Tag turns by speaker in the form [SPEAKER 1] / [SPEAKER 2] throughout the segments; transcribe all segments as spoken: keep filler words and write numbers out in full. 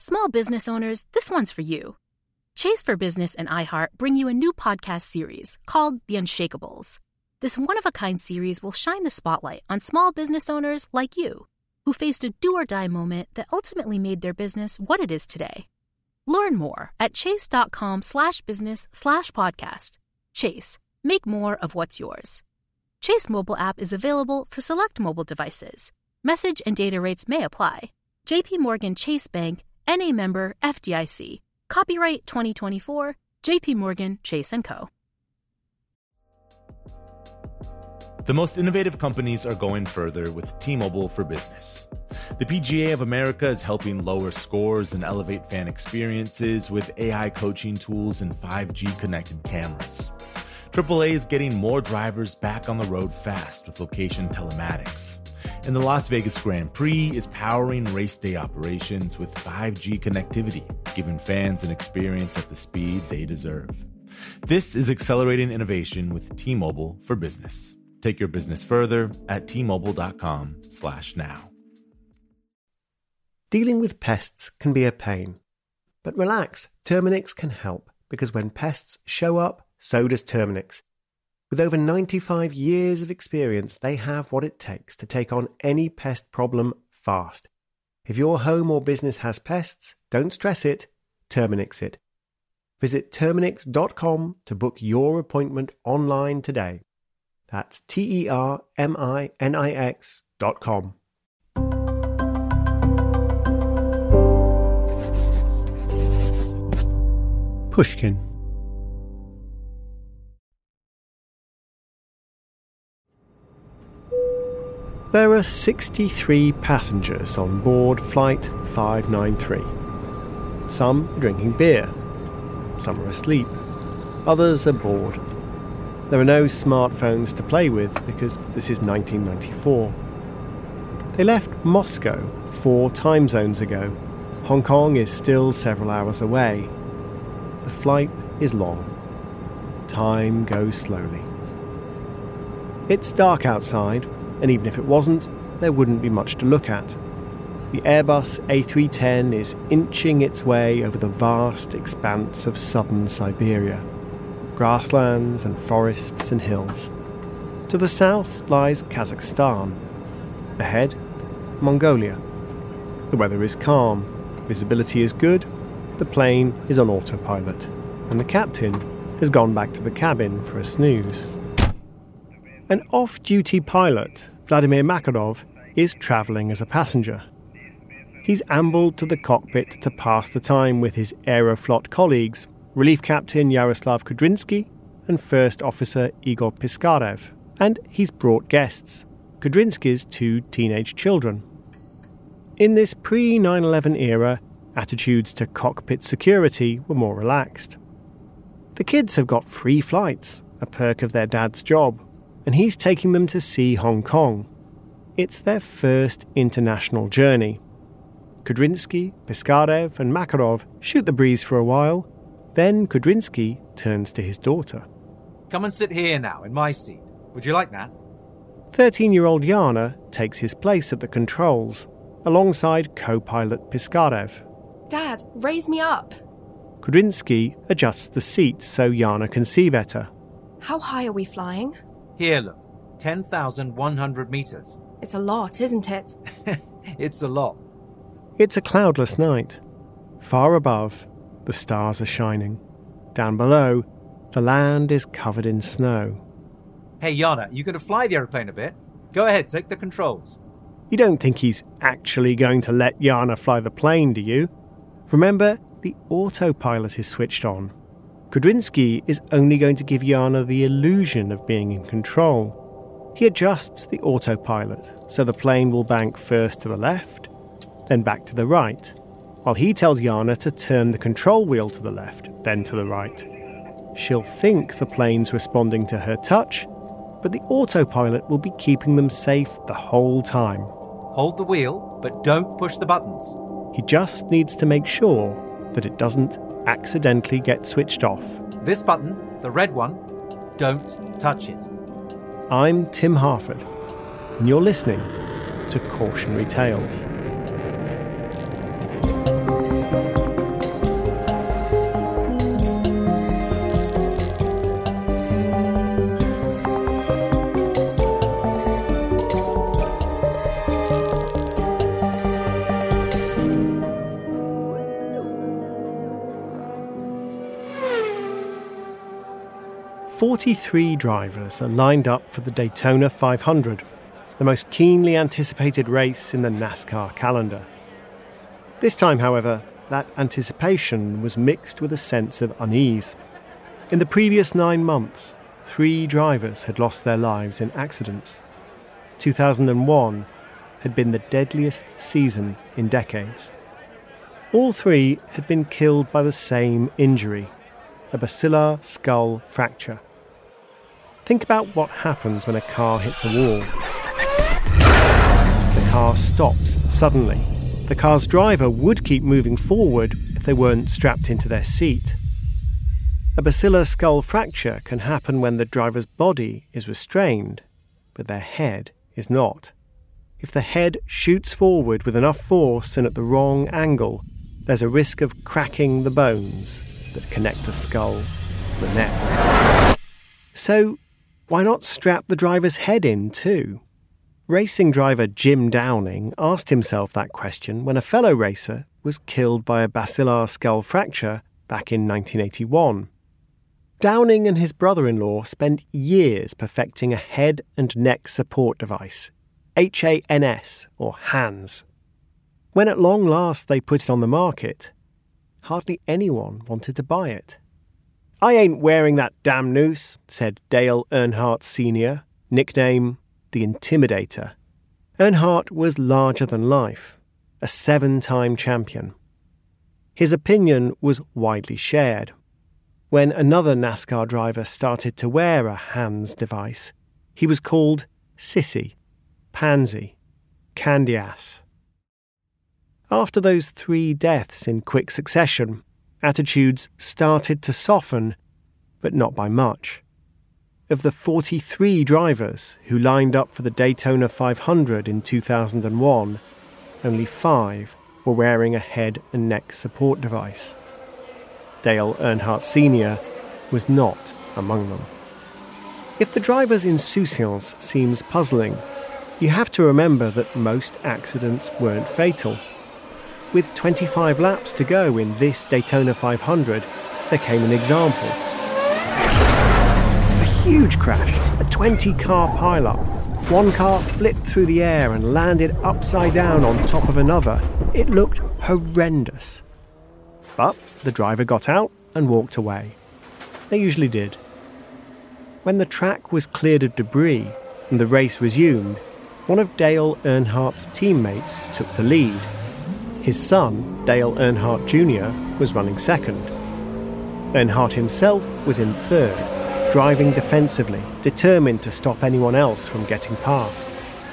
[SPEAKER 1] Small business owners, this one's for you. Chase for Business and iHeart bring you a new podcast series called The Unshakables. This one-of-a-kind series will shine the spotlight on small business owners like you, who faced a do-or-die moment that ultimately made their business what it is today. Learn more at chase.com slash business slash podcast. Chase, make more of what's yours. Chase mobile app is available for select mobile devices. Message and data rates may apply. J P Morgan Chase Bank, N A member F D I C. Copyright twenty twenty-four, J P Morgan Chase and Co.
[SPEAKER 2] The most innovative companies are going further with T-Mobile for Business. The P G A of America is helping lower scores and elevate fan experiences with A I coaching tools and five G connected cameras. triple A is getting more drivers back on the road fast with location telematics. And the Las Vegas Grand Prix is powering race day operations with five G connectivity, giving fans an experience at the speed they deserve. This is accelerating innovation with T-Mobile for Business. Take your business further at T-Mobile.com slash now.
[SPEAKER 3] Dealing with pests can be a pain. But relax, Terminix can help, because when pests show up, so does Terminix. With over ninety-five years of experience, they have what it takes to take on any pest problem fast. If your home or business has pests, don't stress it, Terminix it. Visit Terminix dot com to book your appointment online today. That's T E R M I N I X dot com. Pushkin. There are sixty-three passengers on board Flight five ninety-three. Some are drinking beer. Some are asleep. Others are bored. There are no smartphones to play with because this is nineteen ninety-four. They left Moscow four time zones ago. Hong Kong is still several hours away. The flight is long. Time goes slowly. It's dark outside, and even if it wasn't, there wouldn't be much to look at. The Airbus A three ten is inching its way over the vast expanse of southern Siberia. Grasslands and forests and hills. To the south lies Kazakhstan. Ahead, Mongolia. The weather is calm, visibility is good, the plane is on autopilot, and the captain has gone back to the cabin for a snooze. An off-duty pilot, Vladimir Makarov, is travelling as a passenger. He's ambled to the cockpit to pass the time with his Aeroflot colleagues, Relief Captain Yaroslav Kudrinsky and First Officer Igor Piskarev, and he's brought guests, Kudrinsky's two teenage children. In this pre nine eleven era, attitudes to cockpit security were more relaxed. The kids have got free flights, a perk of their dad's job, and he's taking them to see Hong Kong. It's their first international journey. Kudrinsky, Piskarev and Makarov shoot the breeze for a while. Then Kudrinsky turns to his daughter.
[SPEAKER 4] Come and sit here now, in my seat. Would you like that?
[SPEAKER 3] thirteen-year-old Yana takes his place at the controls, alongside co-pilot Piskarev.
[SPEAKER 5] Dad, raise me up.
[SPEAKER 3] Kudrinsky adjusts the seat so Yana can see better.
[SPEAKER 5] How high are we flying?
[SPEAKER 4] Here, look. ten thousand one hundred metres.
[SPEAKER 5] It's a lot, isn't it?
[SPEAKER 4] It's a lot.
[SPEAKER 3] It's a cloudless night. Far above, the stars are shining. Down below, the land is covered in snow.
[SPEAKER 4] Hey, Yana, you going to fly the aeroplane a bit? Go ahead, take the controls.
[SPEAKER 3] You don't think he's actually going to let Yana fly the plane, do you? Remember, the autopilot is switched on. Kudrinsky is only going to give Yana the illusion of being in control. He adjusts the autopilot so the plane will bank first to the left, then back to the right, while he tells Yana to turn the control wheel to the left, then to the right. She'll think the plane's responding to her touch, but the autopilot will be keeping them safe the whole time.
[SPEAKER 4] Hold the wheel, but don't push the buttons.
[SPEAKER 3] He just needs to make sure that it doesn't accidentally get switched off.
[SPEAKER 4] This button, the red one, don't touch it.
[SPEAKER 3] I'm Tim Harford, and you're listening to Cautionary Tales. forty-three drivers are lined up for the Daytona five hundred, the most keenly anticipated race in the NASCAR calendar. This time, however, that anticipation was mixed with a sense of unease. In the previous nine months, three drivers had lost their lives in accidents. two thousand one had been the deadliest season in decades. All three had been killed by the same injury, a basilar skull fracture. Think about what happens when a car hits a wall. The car stops suddenly. The car's driver would keep moving forward if they weren't strapped into their seat. A basilar skull fracture can happen when the driver's body is restrained, but their head is not. If the head shoots forward with enough force and at the wrong angle, there's a risk of cracking the bones that connect the skull to the neck. So, why not strap the driver's head in too? Racing driver Jim Downing asked himself that question when a fellow racer was killed by a basilar skull fracture back in nineteen eighty-one. Downing and his brother-in-law spent years perfecting a head and neck support device, H A N S, or HANS. When at long last they put it on the market, hardly anyone wanted to buy it. "I ain't wearing that damn noose," said Dale Earnhardt Senior, nickname the Intimidator. Earnhardt was larger than life, a seven-time champion. His opinion was widely shared. When another NASCAR driver started to wear a HANS device, he was called sissy, pansy, candy ass. After those three deaths in quick succession, attitudes started to soften, but not by much. Of the forty-three drivers who lined up for the Daytona five hundred in two thousand one, only five were wearing a head and neck support device. Dale Earnhardt Senior was not among them. If the driver's insouciance seems puzzling, you have to remember that most accidents weren't fatal. With twenty-five laps to go in this Daytona five hundred, there came an example. A huge crash, a twenty-car pile-up. One car flipped through the air and landed upside down on top of another. It looked horrendous. But the driver got out and walked away. They usually did. When the track was cleared of debris and the race resumed, one of Dale Earnhardt's teammates took the lead. His son, Dale Earnhardt Junior, was running second. Earnhardt himself was in third, driving defensively, determined to stop anyone else from getting past.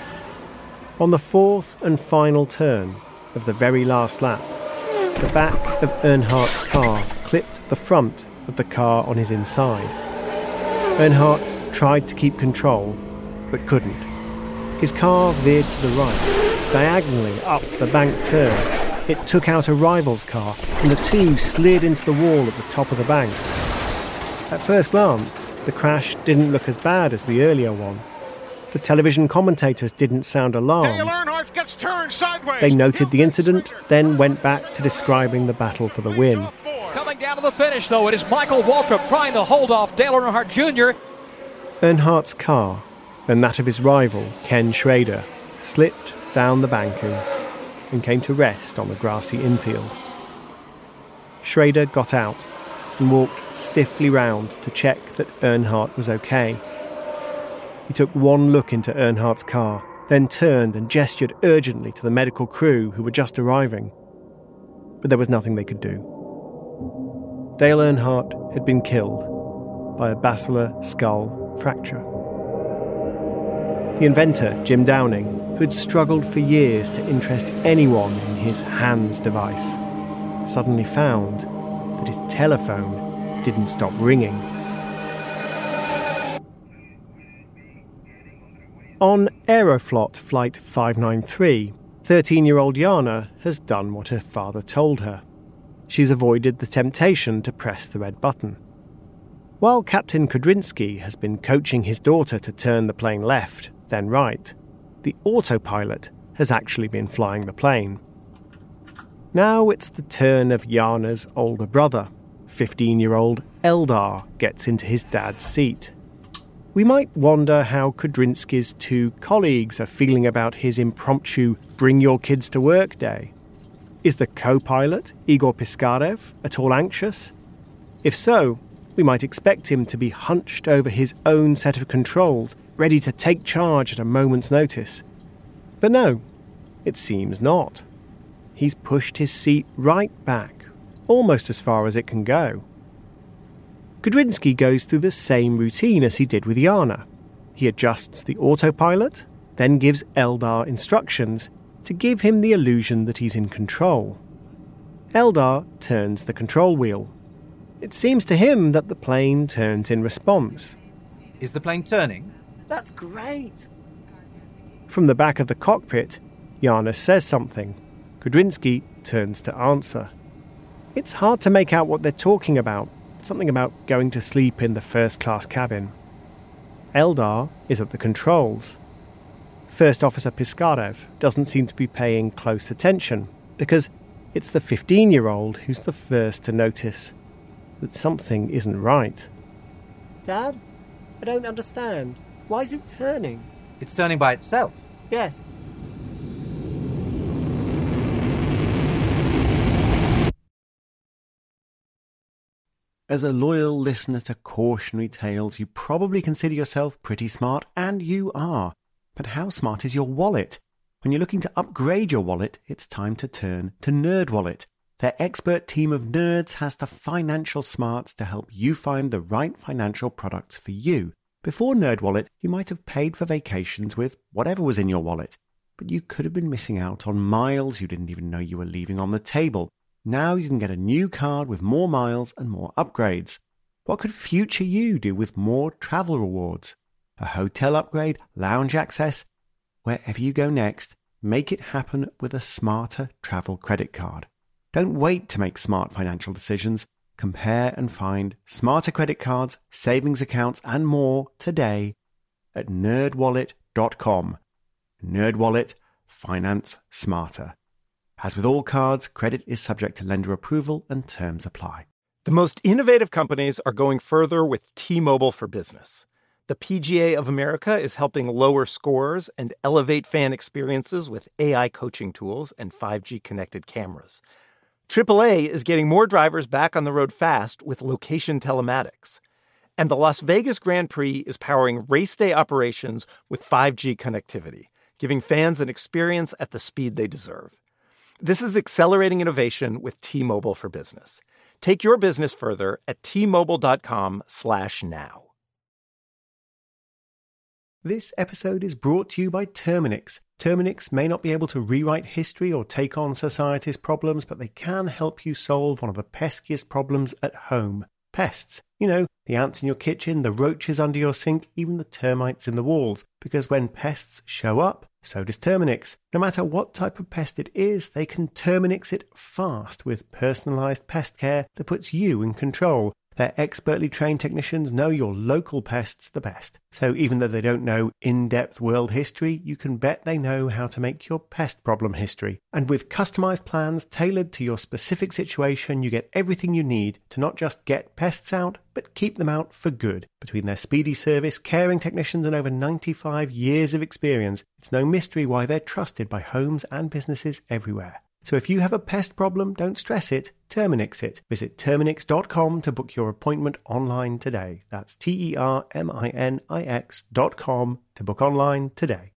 [SPEAKER 3] On the fourth and final turn of the very last lap, the back of Earnhardt's car clipped the front of the car on his inside. Earnhardt tried to keep control, but couldn't. His car veered to the right, diagonally up the bank turn. It took out a rival's car, and the two slid into the wall at the top of the bank. At first glance, the crash didn't look as bad as the earlier one. The television commentators didn't sound alarmed.
[SPEAKER 6] Dale Earnhardt gets turned sideways.
[SPEAKER 3] They noted the incident, then went back to describing the battle for the win.
[SPEAKER 7] Coming down to the finish, though, it is Michael Waltrip trying to hold off Dale Earnhardt Junior
[SPEAKER 3] Earnhardt's car, and that of his rival, Ken Schrader, slipped down the banking and came to rest on the grassy infield. Schrader got out and walked stiffly round to check that Earnhardt was okay. He took one look into Earnhardt's car, then turned and gestured urgently to the medical crew who were just arriving. But there was nothing they could do. Dale Earnhardt had been killed by a basilar skull fracture. The inventor, Jim Downing, who had struggled for years to interest anyone in his HANS device, suddenly found that his telephone didn't stop ringing. On Aeroflot Flight five ninety-three, thirteen-year-old Yana has done what her father told her. She's avoided the temptation to press the red button. While Captain Kudrinsky has been coaching his daughter to turn the plane left, then right, the autopilot has actually been flying the plane. Now it's the turn of Yana's older brother, fifteen-year-old Eldar gets into his dad's seat. We might wonder how Kudrinski's two colleagues are feeling about his impromptu bring-your-kids-to-work day. Is the co-pilot, Igor Piskarev, at all anxious? If so, we might expect him to be hunched over his own set of controls, ready to take charge at a moment's notice. But no, it seems not. He's pushed his seat right back, almost as far as it can go. Kudrinski goes through the same routine as he did with Yana. He adjusts the autopilot, then gives Eldar instructions to give him the illusion that he's in control. Eldar turns the control wheel. It seems to him that the plane turns in response.
[SPEAKER 4] Is the plane turning?
[SPEAKER 3] That's great! From the back of the cockpit, Yana says something. Kudrinski turns to answer. It's hard to make out what they're talking about. Something about going to sleep in the first-class cabin. Eldar is at the controls. First Officer Piskarev doesn't seem to be paying close attention because it's the fifteen-year-old who's the first to notice that something isn't right. Dad, I don't understand. Why is it turning?
[SPEAKER 4] It's turning by itself.
[SPEAKER 3] Yes. As a loyal listener to cautionary tales, you probably consider yourself pretty smart, and you are. But how smart is your wallet? When you're looking to upgrade your wallet, it's time to turn to NerdWallet. Their expert team of nerds has the financial smarts to help you find the right financial products for you. Before NerdWallet, you might have paid for vacations with whatever was in your wallet, but you could have been missing out on miles you didn't even know you were leaving on the table. Now you can get a new card with more miles and more upgrades. What could future you do with more travel rewards? A hotel upgrade, lounge access? Wherever you go next, make it happen with a smarter travel credit card. Don't wait to make smart financial decisions. Compare and find smarter credit cards, savings accounts, and more today at nerd wallet dot com. NerdWallet. Finance smarter. As with all cards, credit is subject to lender approval and terms apply.
[SPEAKER 8] The most innovative companies are going further with T-Mobile for Business. The P G A of America is helping lower scores and elevate fan experiences with A I coaching tools and five G connected cameras. triple A is getting more drivers back on the road fast with location telematics. And the Las Vegas Grand Prix is powering race day operations with five G connectivity, giving fans an experience at the speed they deserve. This is accelerating innovation with T-Mobile for Business. Take your business further at T-Mobile.com slash now.
[SPEAKER 3] This episode is brought to you by Terminix. Terminix may not be able to rewrite history or take on society's problems, but they can help you solve one of the peskiest problems at home. Pests. You know, the ants in your kitchen, the roaches under your sink, even the termites in the walls. Because when pests show up, so does Terminix. No matter what type of pest it is, they can Terminix it fast with personalised pest care that puts you in control. Their expertly trained technicians know your local pests the best. So even though they don't know in-depth world history, you can bet they know how to make your pest problem history. And with customized plans tailored to your specific situation, you get everything you need to not just get pests out, but keep them out for good. Between their speedy service, caring technicians, and over ninety-five years of experience, it's no mystery why they're trusted by homes and businesses everywhere. So if you have a pest problem, don't stress it, Terminix it. Visit Terminix dot com to book your appointment online today. That's T E R M I N I X dot com to book online today.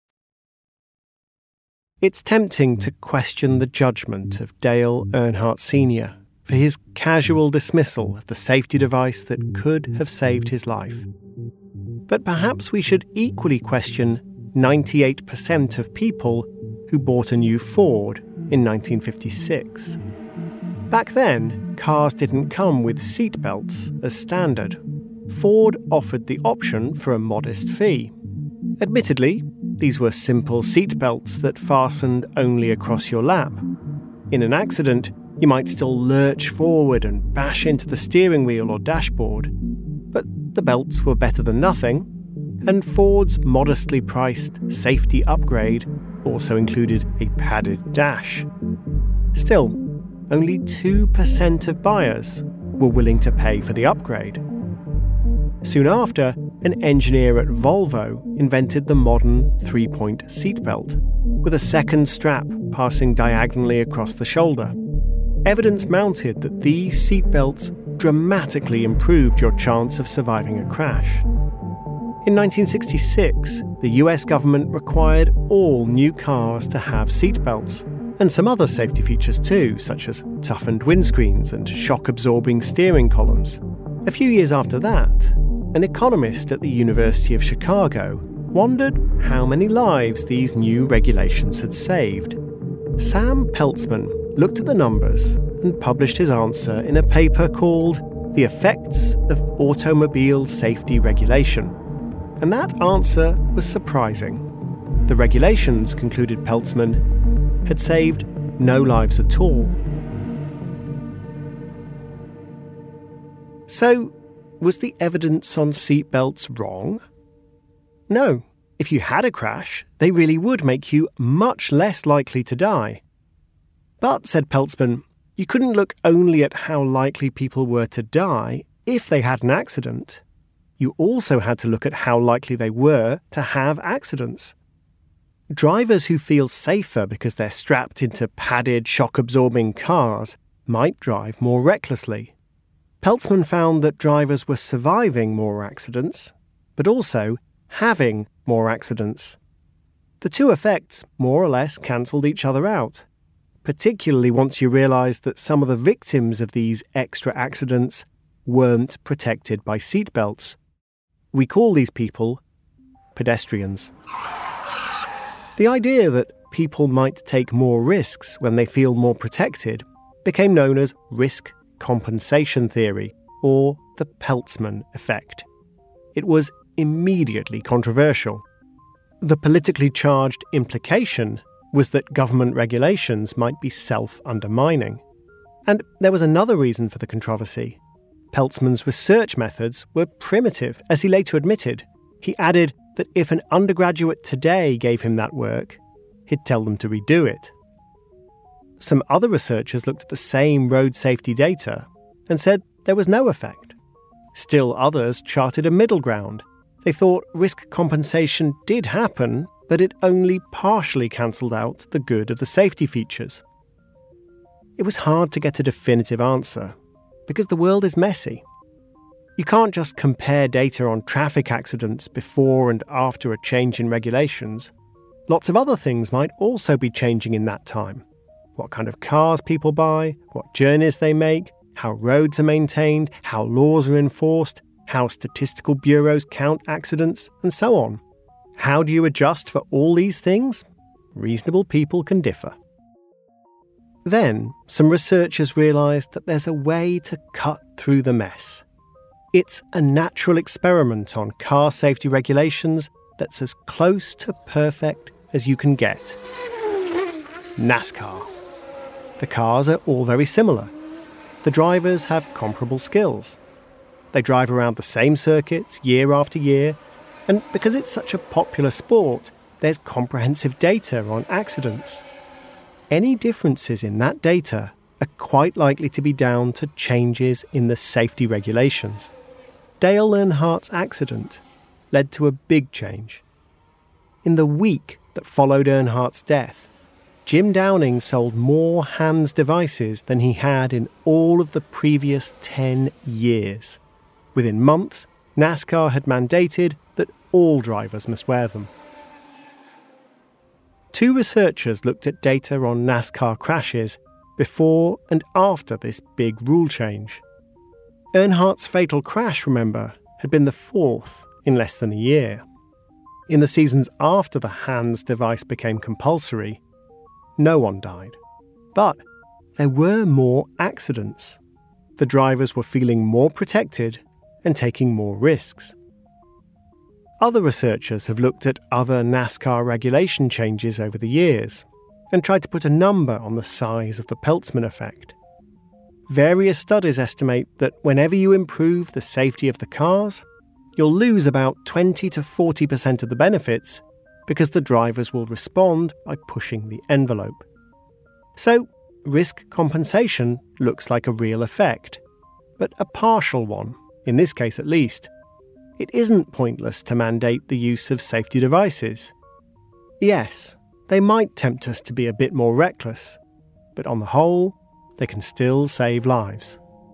[SPEAKER 3] It's tempting to question the judgment of Dale Earnhardt Senior for his casual dismissal of the safety device that could have saved his life. But perhaps we should equally question ninety-eight percent of people who bought a new Ford in nineteen fifty-six. Back then, cars didn't come with seat belts as standard. Ford offered the option for a modest fee. Admittedly, these were simple seat belts that fastened only across your lap. In an accident, you might still lurch forward and bash into the steering wheel or dashboard. But the belts were better than nothing, and Ford's modestly priced safety upgrade also included a padded dash. Still, only two percent of buyers were willing to pay for the upgrade. Soon after, an engineer at Volvo invented the modern three-point seatbelt, with a second strap passing diagonally across the shoulder. Evidence mounted that these seatbelts dramatically improved your chance of surviving a crash. In nineteen sixty-six, the U S government required all new cars to have seatbelts, and some other safety features too, such as toughened windscreens and shock-absorbing steering columns. A few years after that, an economist at the University of Chicago wondered how many lives these new regulations had saved. Sam Peltzman looked at the numbers and published his answer in a paper called The Effects of Automobile Safety Regulation. And that answer was surprising. The regulations, concluded Peltzman, had saved no lives at all. So, was the evidence on seatbelts wrong? No. If you had a crash, they really would make you much less likely to die. But, said Peltzman, you couldn't look only at how likely people were to die if they had an accident. You also had to look at how likely they were to have accidents. Drivers who feel safer because they're strapped into padded, shock-absorbing cars might drive more recklessly. Peltzman found that drivers were surviving more accidents, but also having more accidents. The two effects more or less cancelled each other out, particularly once you realised that some of the victims of these extra accidents weren't protected by seatbelts. We call these people pedestrians. The idea that people might take more risks when they feel more protected became known as risk compensation theory, or the Peltzman effect. It was immediately controversial. The politically charged implication was that government regulations might be self-undermining. And there was another reason for the controversy. Peltzman's research methods were primitive, as he later admitted. He added that if an undergraduate today gave him that work, he'd tell them to redo it. Some other researchers looked at the same road safety data and said there was no effect. Still others charted a middle ground. They thought risk compensation did happen, but it only partially cancelled out the good of the safety features. It was hard to get a definitive answer, because the world is messy. You can't just compare data on traffic accidents before and after a change in regulations. Lots of other things might also be changing in that time. What kind of cars people buy, what journeys they make, how roads are maintained, how laws are enforced, how statistical bureaus count accidents, and so on. How do you adjust for all these things? Reasonable people can differ. Then, some researchers realised that there's a way to cut through the mess. It's a natural experiment on car safety regulations that's as close to perfect as you can get. NASCAR. The cars are all very similar. The drivers have comparable skills. They drive around the same circuits year after year, and because it's such a popular sport, there's comprehensive data on accidents. Any differences in that data are quite likely to be down to changes in the safety regulations. Dale Earnhardt's accident led to a big change. In the week that followed Earnhardt's death, Jim Downing sold more HANS devices than he had in all of the previous ten years. Within months, NASCAR had mandated that all drivers must wear them. Two researchers looked at data on NASCAR crashes before and after this big rule change. Earnhardt's fatal crash, remember, had been the fourth in less than a year. In the seasons after the HANS device became compulsory, no one died. But there were more accidents. The drivers were feeling more protected and taking more risks. Other researchers have looked at other NASCAR regulation changes over the years and tried to put a number on the size of the Peltzman effect. Various studies estimate that whenever you improve the safety of the cars, you'll lose about twenty to forty percent of the benefits because the drivers will respond by pushing the envelope. So, risk compensation looks like a real effect. but a partial one, in this case at least. It isn't pointless to mandate the use of safety devices. Yes, they might tempt us to be a bit more reckless, but on the whole, they can still save lives.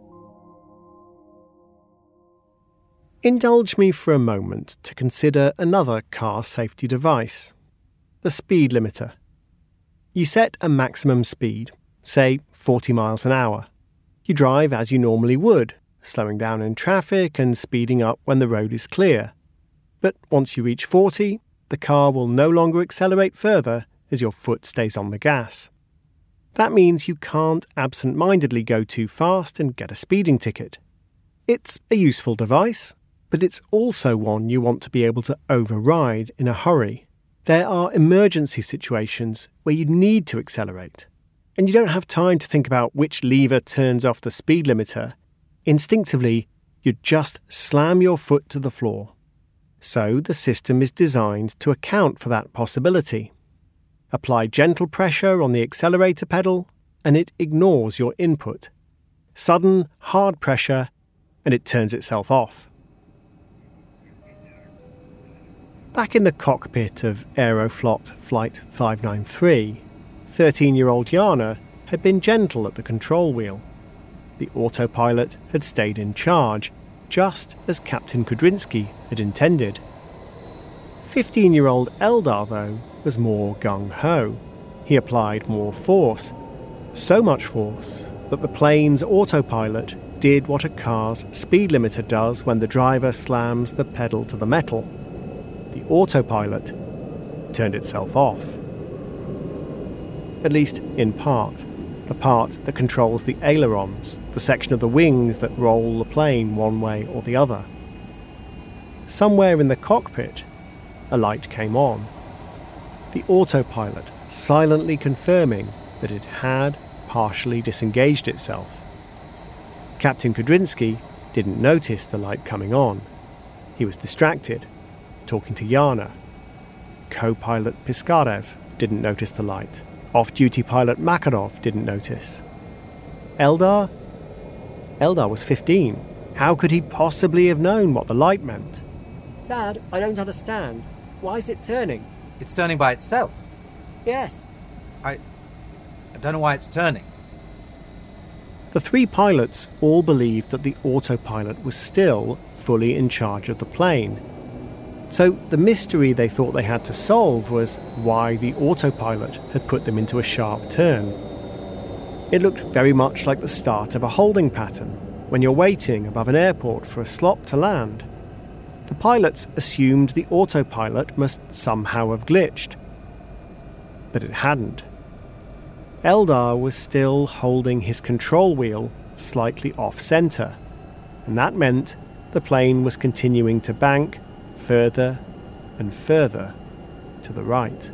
[SPEAKER 3] Indulge me for a moment to consider another car safety device, the speed limiter. You set a maximum speed, say forty miles an hour. You drive as you normally would, slowing down in traffic and speeding up when the road is clear. But once you reach forty, the car will no longer accelerate further as your foot stays on the gas. That means you can't absent-mindedly go too fast and get a speeding ticket. It's a useful device, but it's also one you want to be able to override in a hurry. There are emergency situations where you need to accelerate, and you don't have time to think about which lever turns off the speed limiter. Instinctively, you just slam your foot to the floor. So the system is designed to account for that possibility. Apply gentle pressure on the accelerator pedal, and it ignores your input. Sudden, hard pressure, and it turns itself off. Back in the cockpit of Aeroflot Flight five nine three, thirteen-year-old Jana had been gentle at the control wheel. The autopilot had stayed in charge, just as Captain Kudrinski had intended. fifteen-year-old Eldar, though, was more gung-ho. He applied more force. So much force that the plane's autopilot did what a car's speed limiter does when the driver slams the pedal to the metal. The autopilot turned itself off. At least in part. The part that controls the ailerons, the section of the wings that roll the plane one way or the other. Somewhere in the cockpit, a light came on. The autopilot silently confirming that it had partially disengaged itself. Captain Kudrinski didn't notice the light coming on. He was distracted, talking to Jana. Co-pilot Piskarev didn't notice the light. Off-duty pilot Makarov didn't notice. Eldar? Eldar was fifteen. How could he possibly have known what the light meant?
[SPEAKER 9] Dad, I don't understand. Why is it turning?
[SPEAKER 4] It's turning by itself.
[SPEAKER 9] Yes.
[SPEAKER 4] I... I don't know why it's turning.
[SPEAKER 3] The three pilots all believed that the autopilot was still fully in charge of the plane. So the mystery they thought they had to solve was why the autopilot had put them into a sharp turn. It looked very much like the start of a holding pattern when you're waiting above an airport for a slot to land. The pilots assumed the autopilot must somehow have glitched. But it hadn't. Eldar was still holding his control wheel slightly off-center, and that meant the plane was continuing to bank further and further to the right.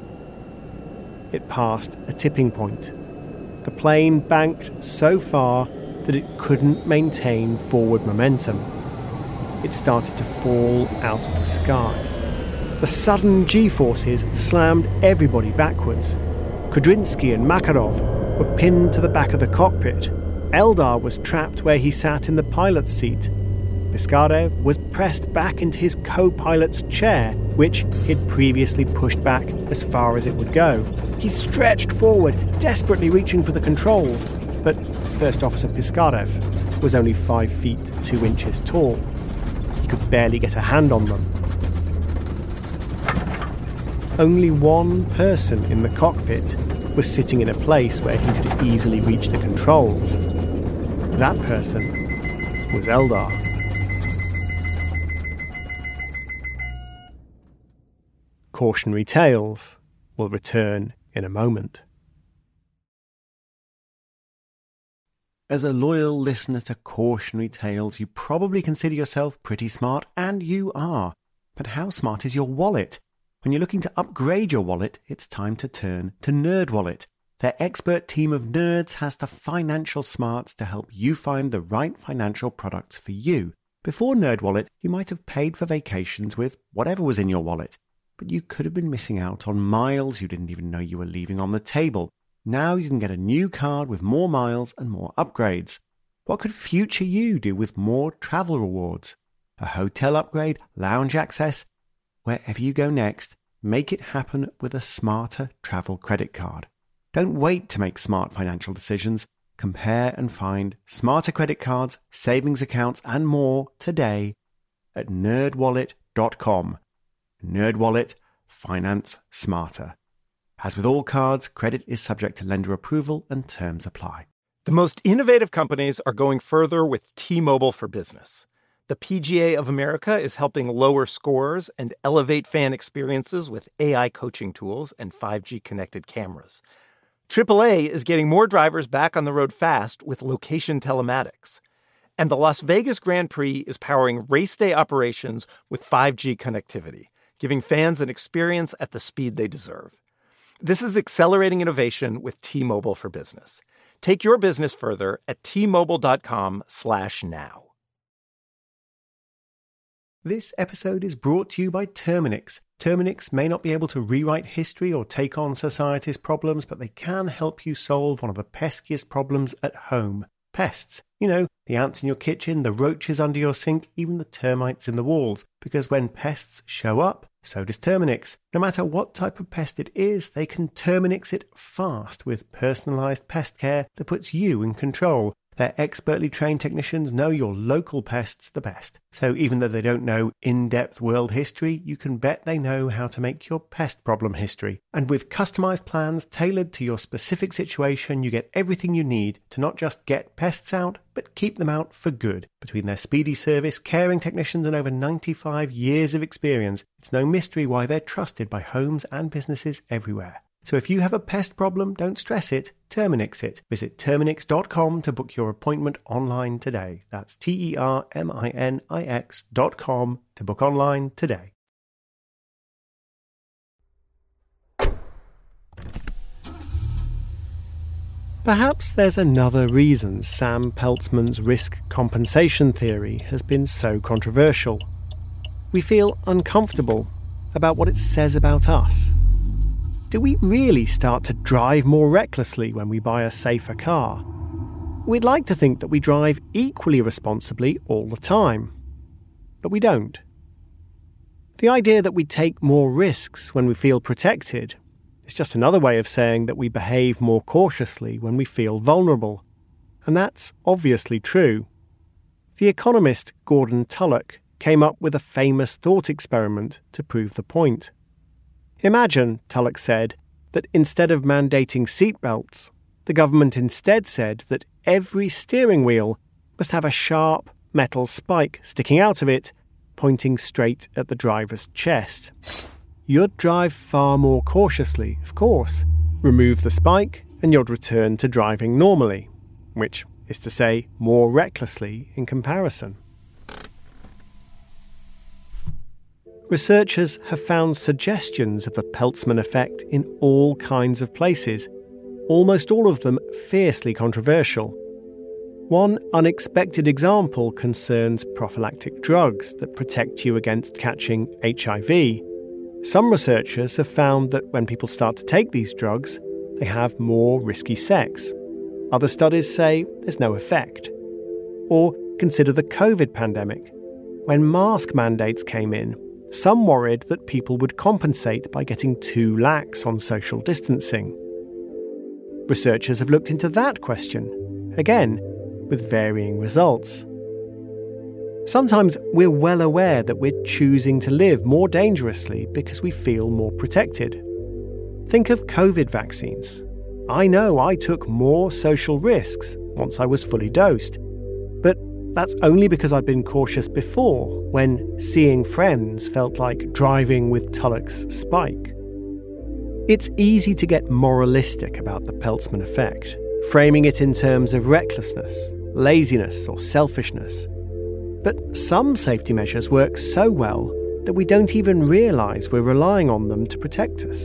[SPEAKER 3] It passed a tipping point. The plane banked so far that it couldn't maintain forward momentum. It started to fall out of the sky. The sudden G-forces slammed everybody backwards. Kudrinski and Makarov were pinned to the back of the cockpit. Eldar was trapped where he sat in the pilot's seat. Piskarev was pressed back into his co-pilot's chair, which he'd previously pushed back as far as it would go. He stretched forward, desperately reaching for the controls, but First Officer Piskarev was only five feet two inches tall. He could barely get a hand on them. Only one person in the cockpit was sitting in a place where he could easily reach the controls. That person was Eldar. Cautionary Tales will return in a moment. As a loyal listener to Cautionary Tales, you probably consider yourself pretty smart, and you are. But how smart is your wallet? When you're looking to upgrade your wallet, it's time to turn to NerdWallet. Their expert team of nerds has the financial smarts to help you find the right financial products for you. Before NerdWallet, you might have paid for vacations with whatever was in your wallet. But you could have been missing out on miles you didn't even know you were leaving on the table. Now you can get a new card with more miles and more upgrades. What could future you do with more travel rewards? A hotel upgrade, lounge access? Wherever you go next, make it happen with a smarter travel credit card. Don't wait to make smart financial decisions. Compare and find smarter credit cards, savings accounts, and more today at nerd wallet dot com. NerdWallet. Finance smarter. As with all cards, credit is subject to lender approval and terms apply.
[SPEAKER 8] The most innovative companies are going further with T-Mobile for Business. The P G A of America is helping lower scores and elevate fan experiences with A I coaching tools and five G connected cameras. triple A is getting more drivers back on the road fast with location telematics. And the Las Vegas Grand Prix is powering race day operations with five G connectivity, giving fans an experience at the speed they deserve. This is accelerating innovation with T-Mobile for Business. Take your business further at T-Mobile.com slash now.
[SPEAKER 3] This episode is brought to you by Terminix. Terminix may not be able to rewrite history or take on society's problems, but they can help you solve one of the peskiest problems at home. Pests. You know, the ants in your kitchen, the roaches under your sink, even the termites in the walls. Because when pests show up, so does Terminix. No matter what type of pest it is, they can Terminix it fast with personalized pest care that puts you in control. Their expertly trained technicians know your local pests the best. So even though they don't know in-depth world history, you can bet they know how to make your pest problem history. And with customized plans tailored to your specific situation, you get everything you need to not just get pests out, but keep them out for good. Between their speedy service, caring technicians, and over ninety-five years of experience, it's no mystery why they're trusted by homes and businesses everywhere. So if you have a pest problem, don't stress it, Terminix it. Visit Terminix dot com to book your appointment online today. That's T E R M I N I X dot com to book online today. Perhaps there's another reason Sam Peltzman's risk compensation theory has been so controversial. We feel uncomfortable about what it says about us. Do we really start to drive more recklessly when we buy a safer car? We'd like to think that we drive equally responsibly all the time, but we don't. The idea that we take more risks when we feel protected is just another way of saying that we behave more cautiously when we feel vulnerable, and that's obviously true. The economist Gordon Tullock came up with a famous thought experiment to prove the point. Imagine, Tullock said, that instead of mandating seatbelts, the government instead said that every steering wheel must have a sharp metal spike sticking out of it, pointing straight at the driver's chest. You'd drive far more cautiously, of course. Remove the spike and you'd return to driving normally, which is to say more recklessly in comparison. Researchers have found suggestions of the Peltzman effect in all kinds of places, almost all of them fiercely controversial. One unexpected example concerns prophylactic drugs that protect you against catching H I V. Some researchers have found that when people start to take these drugs, they have more risky sex. Other studies say there's no effect. Or consider the COVID pandemic. When mask mandates came in, some worried that people would compensate by getting too lax on social distancing. Researchers have looked into that question, again, with varying results. Sometimes we're well aware that we're choosing to live more dangerously because we feel more protected. Think of COVID vaccines. I know I took more social risks once I was fully dosed, but that's only because I'd been cautious before, when seeing friends felt like driving with Tullock's spike. It's easy to get moralistic about the Peltzman effect, framing it in terms of recklessness, laziness, or selfishness. But some safety measures work so well that we don't even realise we're relying on them to protect us.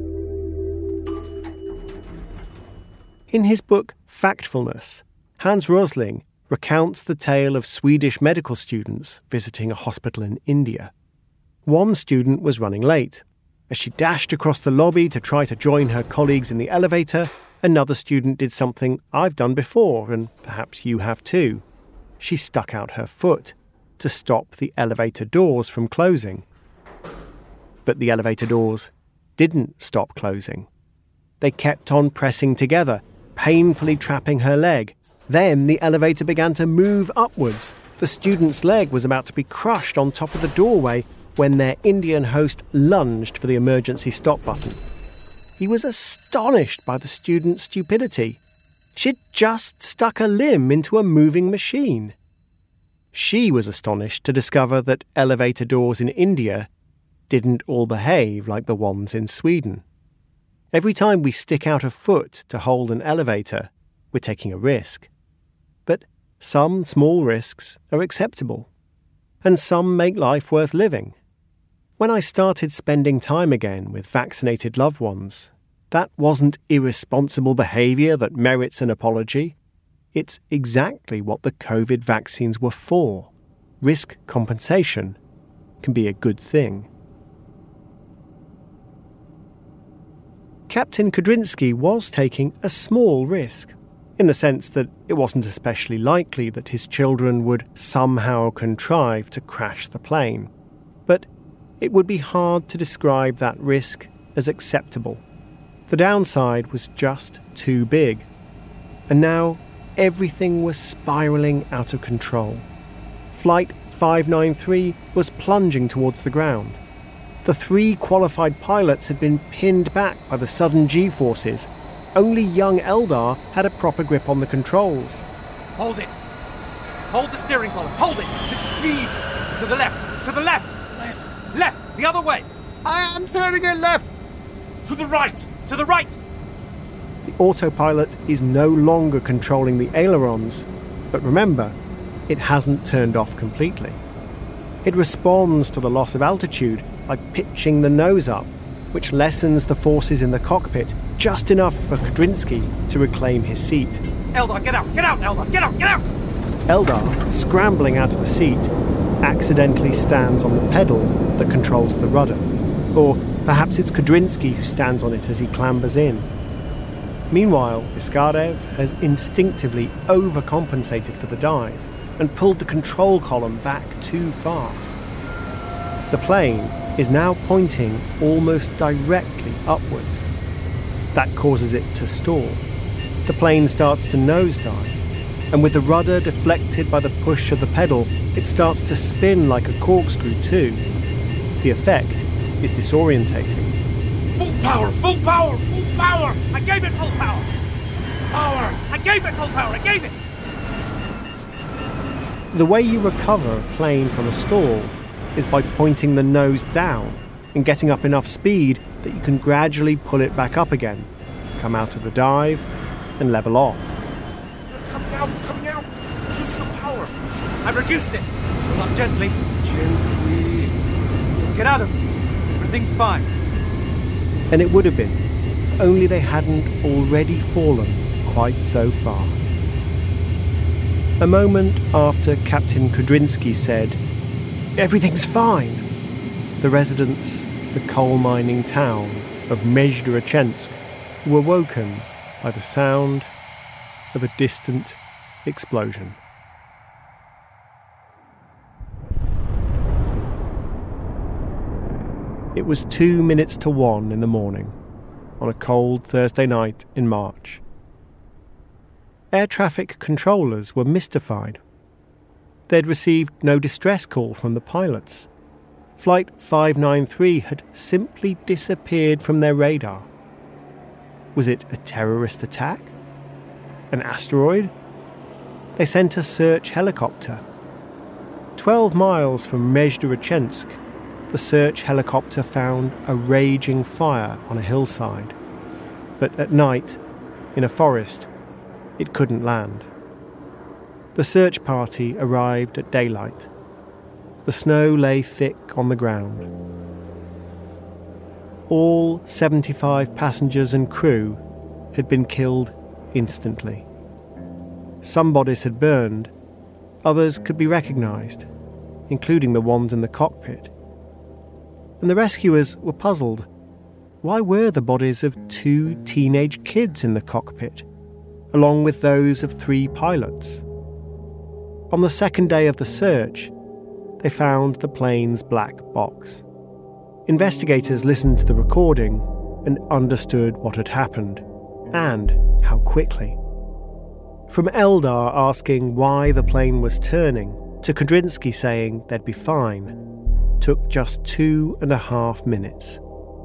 [SPEAKER 3] In his book Factfulness, Hans Rosling recounts the tale of Swedish medical students visiting a hospital in India. One student was running late. As she dashed across the lobby to try to join her colleagues in the elevator, another student did something I've done before, and perhaps you have too. She stuck out her foot to stop the elevator doors from closing. But the elevator doors didn't stop closing. They kept on pressing together, painfully trapping her leg. Then the elevator began to move upwards. The student's leg was about to be crushed on top of the doorway when their Indian host lunged for the emergency stop button. He was astonished by the student's stupidity. She'd just stuck a limb into a moving machine. She was astonished to discover that elevator doors in India didn't all behave like the ones in Sweden. Every time we stick out a foot to hold an elevator, we're taking a risk. But some small risks are acceptable, and some make life worth living. When I started spending time again with vaccinated loved ones, that wasn't irresponsible behaviour that merits an apology. It's exactly what the COVID vaccines were for. Risk compensation can be a good thing. Captain Kudrinsky was taking a small risk, in the sense that it wasn't especially likely that his children would somehow contrive to crash the plane. But it would be hard to describe that risk as acceptable. The downside was just too big. And now everything was spiralling out of control. Flight five nine three was plunging towards the ground. The three qualified pilots had been pinned back by the sudden G-forces. Only young Eldar had a proper grip on the controls.
[SPEAKER 4] Hold it! Hold the steering column! Hold it! The speed! To the left! To the left! Left! Left! The other way! I am turning it left! To the right! To the right!
[SPEAKER 3] The autopilot is no longer controlling the ailerons, but remember, it hasn't turned off completely. It responds to the loss of altitude by pitching the nose up, which lessens the forces in the cockpit just enough for Kudrinsky to reclaim his seat.
[SPEAKER 4] Eldar, get out! Get out, Eldar! Get out! Get out!
[SPEAKER 3] Eldar, scrambling out of the seat, accidentally stands on the pedal that controls the rudder. Or perhaps it's Kudrinsky who stands on it as he clambers in. Meanwhile, Piskarev has instinctively overcompensated for the dive and pulled the control column back too far. The plane is now pointing almost directly upwards. That causes it to stall. The plane starts to nosedive, and with the rudder deflected by the push of the pedal, it starts to spin like a corkscrew too. The effect is disorientating.
[SPEAKER 4] Full power! Full power! Full power! I gave it full power! Full power! I gave it full power! I gave it!
[SPEAKER 3] The way you recover a plane from a stall is by pointing the nose down and getting up enough speed that you can gradually pull it back up again, come out of the dive, and level off.
[SPEAKER 4] Coming out! Coming out! Reduce the power! I've reduced it! Pull up gently. Gently. You'll get out of this. Everything's fine.
[SPEAKER 3] And it would have been, if only they hadn't already fallen quite so far. A moment after Captain Kudrinsky said, "Everything's fine," the residents of the coal mining town of Mezhdorochensk were woken by the sound of a distant explosion. It was two minutes to one in the morning, on a cold Thursday night in March. Air traffic controllers were mystified. They'd received no distress call from the pilots. Flight five nine three had simply disappeared from their radar. Was it a terrorist attack? An asteroid? They sent a search helicopter. Twelve miles from Mezhdorochensk, the search helicopter found a raging fire on a hillside. But at night, in a forest, it couldn't land. The search party arrived at daylight. The snow lay thick on the ground. All seventy-five passengers and crew had been killed instantly. Some bodies had burned, others could be recognised, including the ones in the cockpit. And the rescuers were puzzled. why were the bodies of two teenage kids in the cockpit, along with those of three pilots? On the second day of the search, they found the plane's black box. Investigators listened to the recording and understood what had happened, and how quickly. From Eldar asking why the plane was turning to Kudrinsky saying they'd be fine took just two and a half minutes.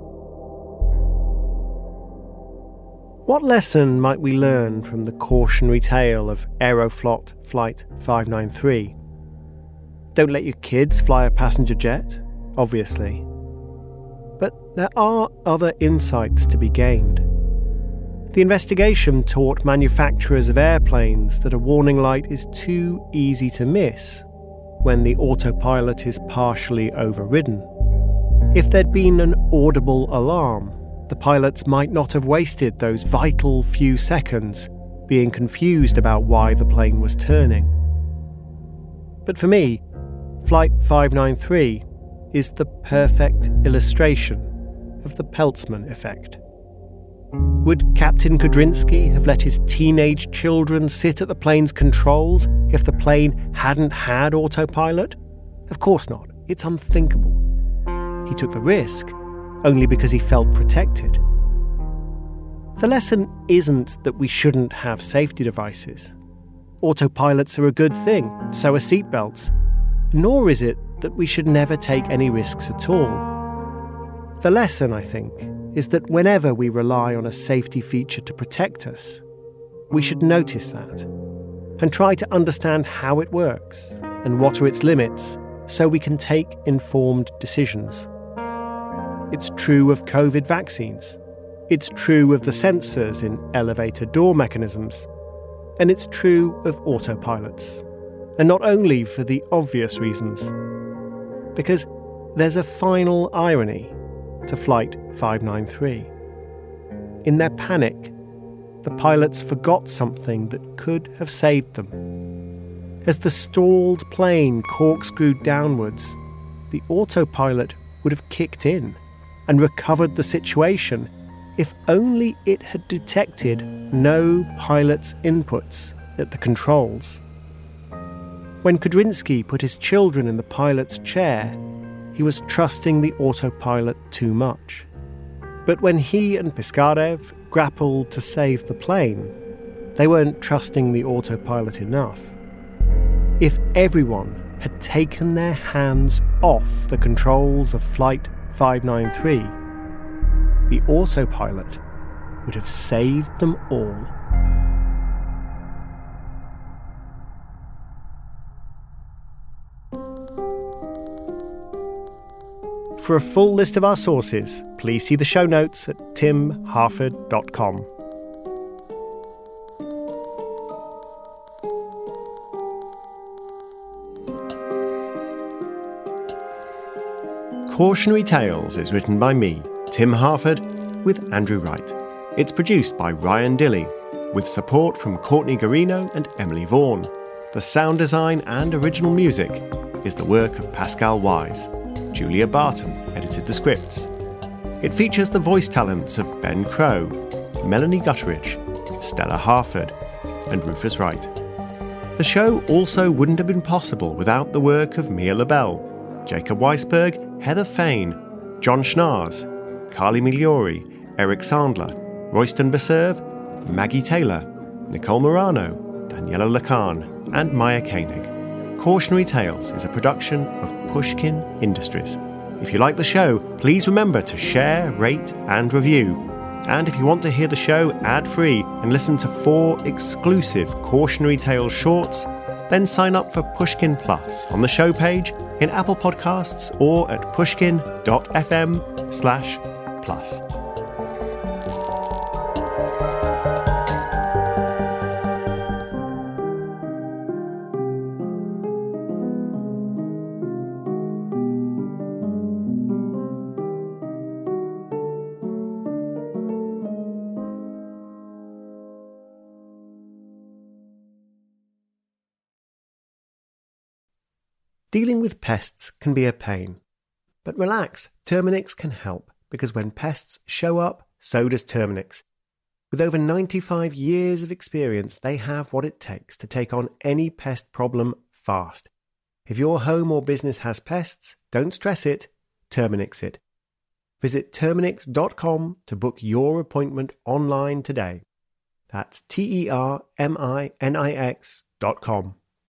[SPEAKER 3] What lesson might we learn from the cautionary tale of Aeroflot Flight five nine three? Don't let your kids fly a passenger jet, obviously. But there are other insights to be gained. The investigation taught manufacturers of airplanes that a warning light is too easy to miss when the autopilot is partially overridden. If there'd been an audible alarm, the pilots might not have wasted those vital few seconds being confused about why the plane was turning. But for me, Flight five nine three is the perfect illustration of the Peltzman effect. Would Captain Kudrinsky have let his teenage children sit at the plane's controls if the plane hadn't had autopilot? Of course not. It's unthinkable. He took the risk only because he felt protected. The lesson isn't that we shouldn't have safety devices. Autopilots are a good thing, so are seatbelts. Nor is it that we should never take any risks at all. The lesson, I think, is that whenever we rely on a safety feature to protect us, we should notice that and try to understand how it works and what are its limits so we can take informed decisions. It's true of COVID vaccines. It's true of the sensors in elevator door mechanisms. And it's true of autopilots. And not only for the obvious reasons. Because there's a final irony to Flight five nine three. In their panic, the pilots forgot something that could have saved them. As the stalled plane corkscrewed downwards, the autopilot would have kicked in and recovered the situation if only it had detected no pilot's inputs at the controls. When Kudrinsky put his children in the pilot's chair, he was trusting the autopilot too much. But when he and Piskarev grappled to save the plane, they weren't trusting the autopilot enough. If everyone had taken their hands off the controls of Flight five nine three, the autopilot would have saved them all. For a full list of our sources, please see the show notes at tim harford dot com. Cautionary Tales is written by me, Tim Harford, with Andrew Wright. It's produced by Ryan Dilley, with support from Courtney Garino and Emily Vaughan. The sound design and original music is the work of Pascal Wise. Julia Barton edited the scripts. It features the voice talents of Ben Crow, Melanie Gutteridge, Stella Harford, and Rufus Wright. The show also wouldn't have been possible without the work of Mia LaBelle, Jacob Weisberg, Heather Fain, John Schnars, Carly Migliori, Eric Sandler, Royston Baserve, Maggie Taylor, Nicole Morano, Daniela Lacan, and Maya Koenig. Cautionary Tales is a production of Pushkin Industries. If you like the show, please remember to share, rate, and review. And if you want to hear the show ad-free and listen to four exclusive Cautionary Tales shorts, then sign up for Pushkin Plus on the show page in Apple Podcasts or at pushkin.fm slash plus. Dealing with pests can be a pain. But relax, Terminix can help. because when pests show up, so does Terminix. With over ninety-five years of experience, they have what it takes to take on any pest problem fast. If your home or business has pests, don't stress it, Terminix it. Visit Terminix dot com to book your appointment online today. That's T E R M I N I X dot com.